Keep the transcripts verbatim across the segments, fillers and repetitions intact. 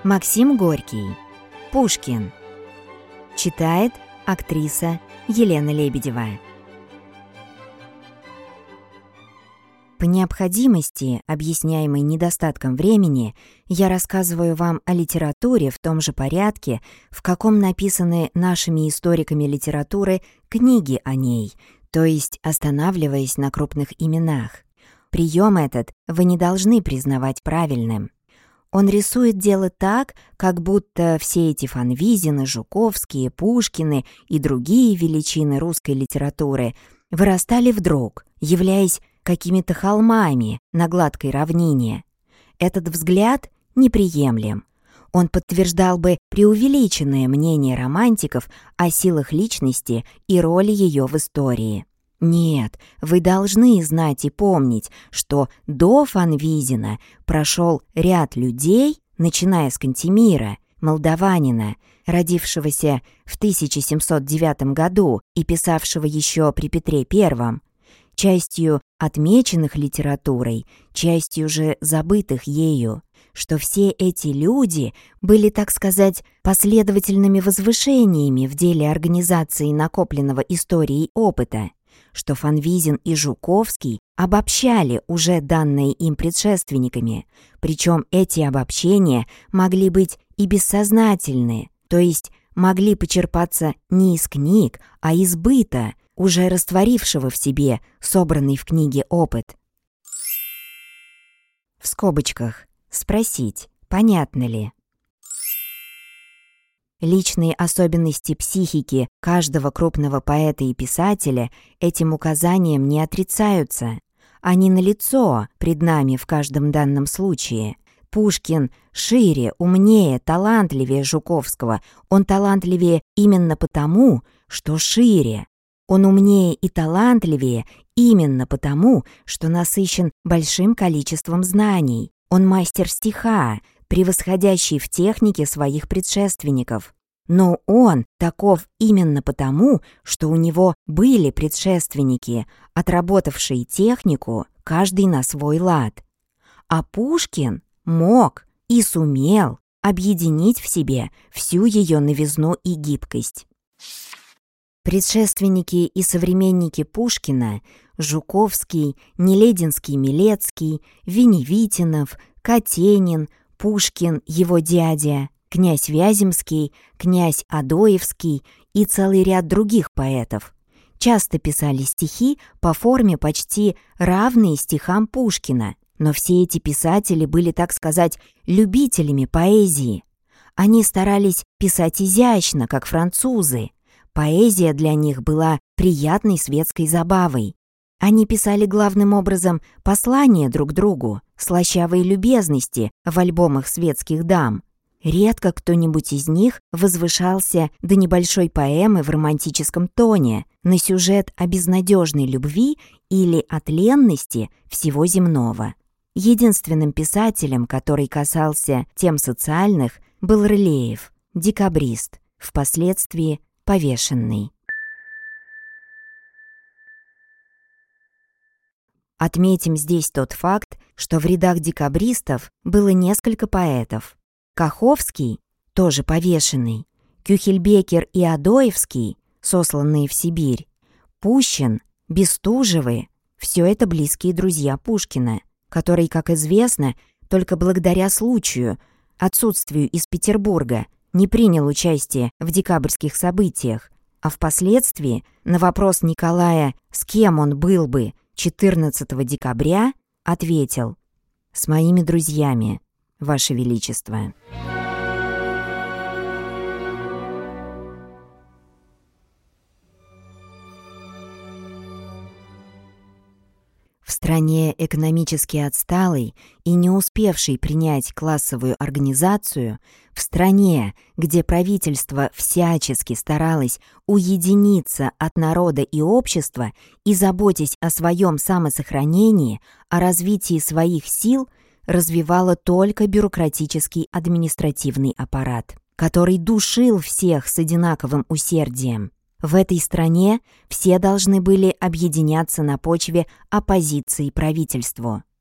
Максим Горький. Пушкин. Читает актриса Елена Лебедева. По необходимости, объясняемой недостатком времени, я рассказываю вам о литературе в том же порядке, в каком написаны нашими историками литературы книги о ней, то есть останавливаясь на крупных именах. Прием этот вы не должны признавать правильным. Он рисует дело так, как будто все эти Фанвизины, Жуковские, Пушкины и другие величины русской литературы вырастали вдруг, являясь какими-то холмами на гладкой равнине. Этот взгляд неприемлем. Он подтверждал бы преувеличенное мнение романтиков о силах личности и роли ее в истории. Нет, вы должны знать и помнить, что до Фанвизина прошел ряд людей, начиная с Кантемира, молдаванина, родившегося в тысяча семьсот девятом году и писавшего еще при Петре Первом, частью отмеченных литературой, частью же забытых ею, что все эти люди были, так сказать, последовательными возвышениями в деле организации накопленного историей опыта, что Фанвизин и Жуковский обобщали уже данные им предшественниками, причем эти обобщения могли быть и бессознательны, то есть могли почерпаться не из книг, а из быта, уже растворившего в себе собранный в книге опыт. В скобочках спросить, понятно ли? Личные особенности психики каждого крупного поэта и писателя этим указанием не отрицаются. Они налицо пред нами в каждом данном случае. Пушкин шире, умнее, талантливее Жуковского. Он талантливее именно потому, что шире. Он умнее и талантливее именно потому, что насыщен большим количеством знаний. Он мастер стиха, превосходящий в технике своих предшественников. Но он таков именно потому, что у него были предшественники, отработавшие технику, каждый на свой лад. А Пушкин мог и сумел объединить в себе всю ее новизну и гибкость. Предшественники и современники Пушкина — Жуковский, Нелединский-Милецкий, Веневитинов, Катенин, Пушкин, его дядя, князь Вяземский, князь Адоевский и целый ряд других поэтов часто писали стихи по форме почти равные стихам Пушкина, но все эти писатели были, так сказать, любителями поэзии. Они старались писать изящно, как французы. Поэзия для них была приятной светской забавой. Они писали главным образом послания друг другу, слащавые любезности в альбомах светских дам. Редко кто-нибудь из них возвышался до небольшой поэмы в романтическом тоне на сюжет о безнадежной любви или о тленности всего земного. Единственным писателем, который касался тем социальных, был Рылеев, декабрист, впоследствии повешенный. Отметим здесь тот факт, что в рядах декабристов было несколько поэтов. Каховский, тоже повешенный, Кюхельбекер и Адоевский, сосланные в Сибирь, Пущин, Бестужевы — все это близкие друзья Пушкина, который, как известно, только благодаря случаю, отсутствию из Петербурга, не принял участие в декабрьских событиях, а впоследствии на вопрос Николая, с кем он был бы четырнадцатого декабря, ответил: «С моими друзьями, Ваше Величество». В стране экономически отсталой и не успевшей принять классовую организацию, в стране, где правительство всячески старалось уединиться от народа и общества и, заботясь о своем самосохранении, о развитии своих сил, развивало только бюрократический административный аппарат, который душил всех с одинаковым усердием. В этой стране все должны были объединяться на почве оппозиции правительству.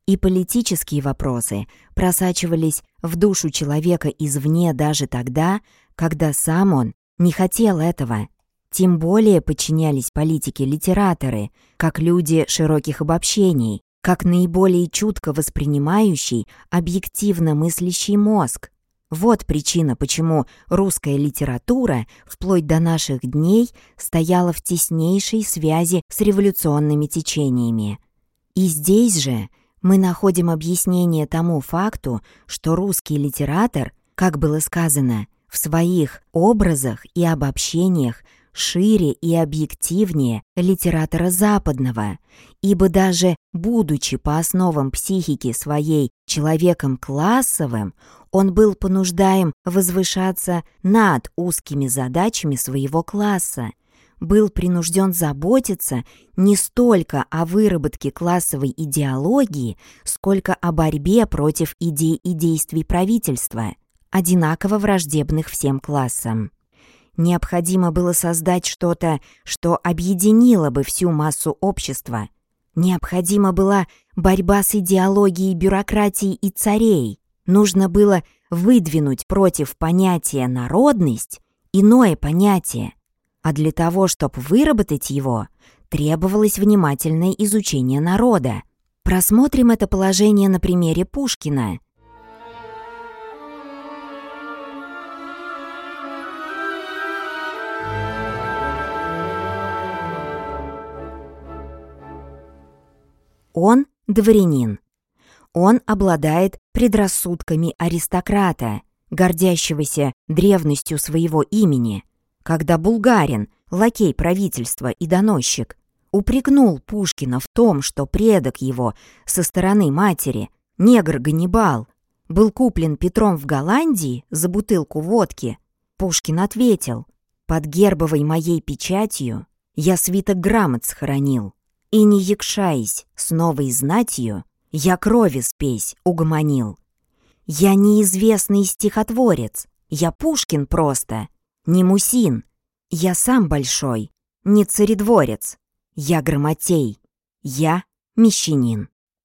и политические вопросы просачивались в душу человека извне даже тогда, когда сам он не хотел этого. Тем более подчинялись политике литераторы, как люди широких обобщений, как наиболее чутко воспринимающий объективно мыслящий мозг. Вот причина, почему русская литература вплоть до наших дней стояла в теснейшей связи с революционными течениями. И здесь же мы находим объяснение тому факту, что русский литератор, как было сказано, в своих образах и обобщениях шире и объективнее литератора западного, ибо даже будучи по основам психики своей человеком классовым, он был понуждаем возвышаться над узкими задачами своего класса, был принужден заботиться не столько о выработке классовой идеологии, сколько о борьбе против идей и действий правительства, одинаково враждебных всем классам. Необходимо было создать что-то, что объединило бы всю массу общества. Необходима была борьба с идеологией бюрократии и царей. Нужно было выдвинуть против понятия «народность» иное понятие. А для того, чтобы выработать его, требовалось внимательное изучение народа. Просмотрим это положение на примере Пушкина. Он дворянин. Он обладает предрассудками аристократа, гордящегося древностью своего имени, когда булгарин, лакей правительства и доносчик, упрекнул Пушкина в том, что предок его со стороны матери, негр Ганнибал, был куплен Петром в Голландии за бутылку водки, Пушкин ответил: «Под гербовой моей печатью я свиток грамот схоронил, и не якшаясь с новой знатью, я крови спесь угомонил. Я неизвестный стихотворец, я Пушкин просто, не Мусин, я сам большой, не царедворец, я грамотей, я мещанин».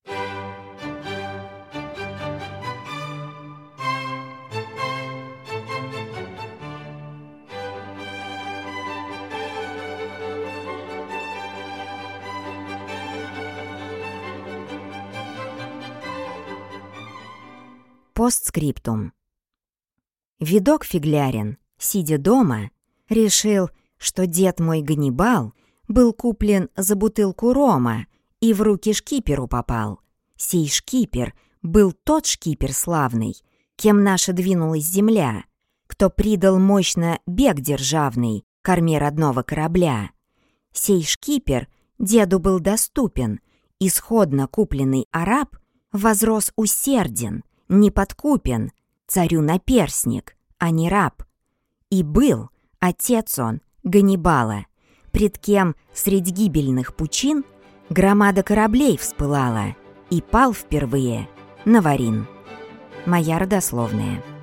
Постскриптум. Видок Фиглярин, сидя дома, решил, что дед мой Ганнибал был куплен за бутылку рома и в руки шкиперу попал. Сей шкипер был тот шкипер славный, кем наша двинулась земля, кто придал мощно бег державный корме родного корабля. Сей шкипер деду был доступен, исходно купленный араб возрос усерден, неподкупен, царю наперсник, а не раб. И был отец он Ганнибала, пред кем средь гибельных пучин громада кораблей вспылала, и пал впервые Наварин. Моя родословная.